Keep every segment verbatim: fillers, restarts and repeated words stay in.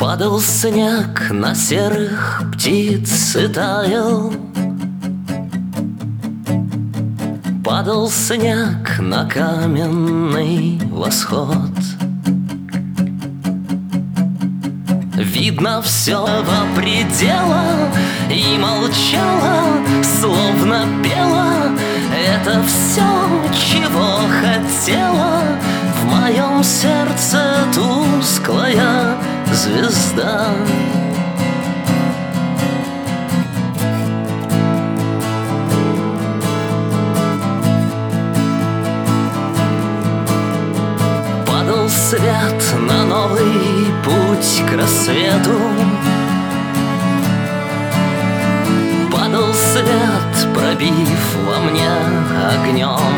Падал снег на серых птиц и таял. Падал снег на каменный восход. Видно все во пределах и молчала, словно пела. Это все, чего хотела в моем сердце тусклая звезда. Падал свет на новый путь к рассвету. Падал свет, пробив во мне огнем.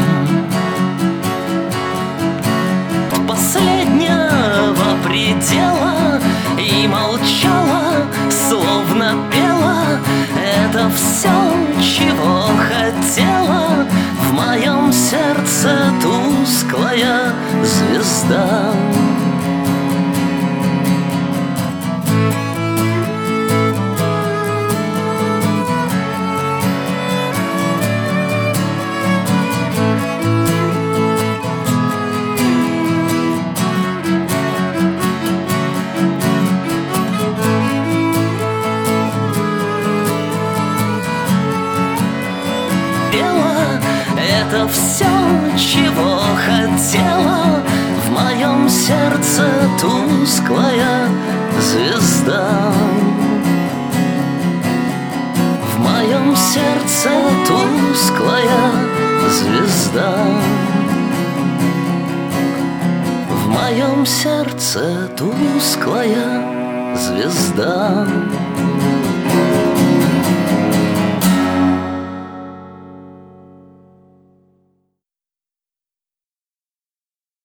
Последнего предела и молчала, словно пела. Это все, чего хотела в моем сердце тусклая звезда. Это все, чего хотела в моем сердце тусклая звезда. В моем сердце тусклая звезда. В моем сердце тусклая звезда.